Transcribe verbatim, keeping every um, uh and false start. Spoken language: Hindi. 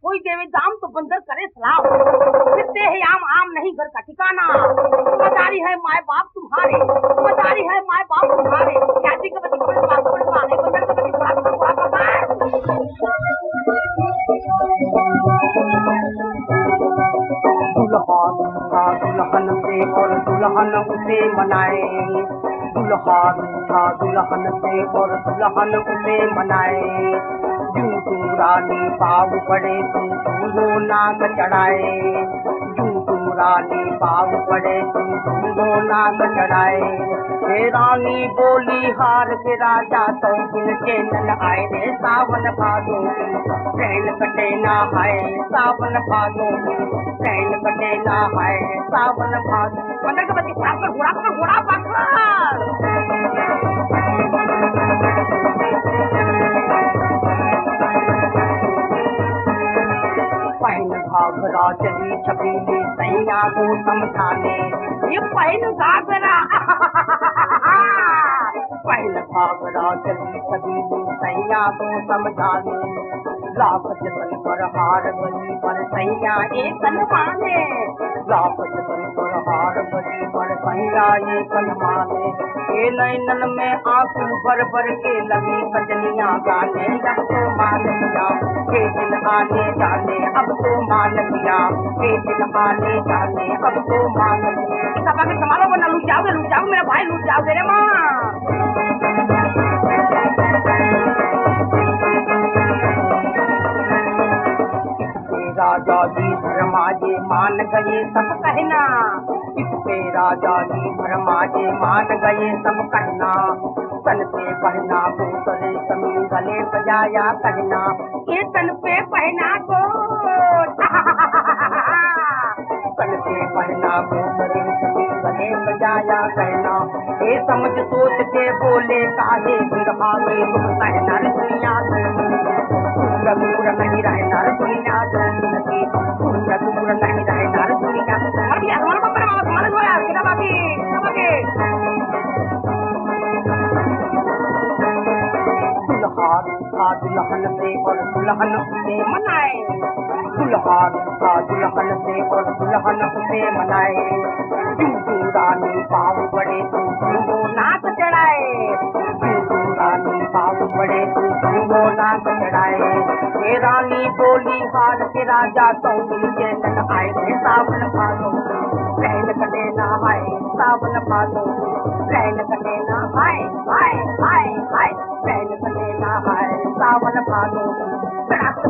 कोई देवे दाम तो बंदर करे सलाम, फिरते हैं आम आम नहीं घर का ठिकाना। मदारी है माए बाप तुम्हारे, मदारी है माए बाप तुम्हारे, जाति के बच्चे बड़े बाप बड़े बाने बंदर के बच्चे बुढ़ा बुढ़ा बुढ़ा दुल्हा दुल्हन से और दुल्हन उसे मनाए, दुल्हा रूठा दुल्हन से और दुल्हन उसे मनाए। जू तू रानी पाव पड़े तू तू नाक चढ़ाए, जू तू रानी पाव पड़े तू तू नाक चढ़ाए। हे रानी बोली हार के राजा तो दिन चैनन आए रे सावन भादो ट्रेन कटे ना आए, सावन भादो ट्रेन कटे ना आए, सावन भादो। बंदर के बच्चे घोड़ा पर घोड़ा पर घोड़ा पकड़। पहन घाघरा चली छपीली सैया को समझाने, ये पहन घाघरा पहन घाघरा चली छपीली सैया को समझाने। लाख जतन पर हार गली पर सैया एक माने, लाख जतन पर हार गली पर सैया एक माने। ए नैनन में आंसू भर भर के लगी सजनिया गाने, अब तो मान लिया के दिन आने जाने, अब तो मान लिया के दिन आने जाने, अब तो मान लिया। सब आगे संभालो वरना लूट जाओगे, लूट जाओगे मेरा भाई, लूट जाओगे रे माँ। राजा जी धर्माजे मान गए सब कहना, इससे राजा जी धर्माजे मान गए सब कहना। तन पे पहना को तले समी गले सजाया कहना, ये तन पे पहना को तन पे पहना को तले समी गले सजाया कहना। ये समझ सोच के बोले काहे बिरहा में तुम कहना दुनिया दूर नहीं रहना दुनिया दूर दूर नहीं रहना दुनिया। मर गया हमारा बाप रे बाप, हमारा जो है कितना बाकी कितना बाकी। दुल्हा रूठा दुल्हन से और दुल्हन उसे मनाए, दुल्हा रूठा दुल्हन से और दुल्हन उसे मनाए। जू जू रानी पाव बड़े तू तू नाक चढ़ाए, जू जू रानी पाव बड़े तू तू नाक चढ़ाए। हे रानी बोली हार के राजा तो दिन चैनन आए रे सावन भादो ट्रेन कटे ना आए, सावन भादो ट्रेन कटे ना आए, आए आए आए ट्रेन कटे ना आए, सावन भादो।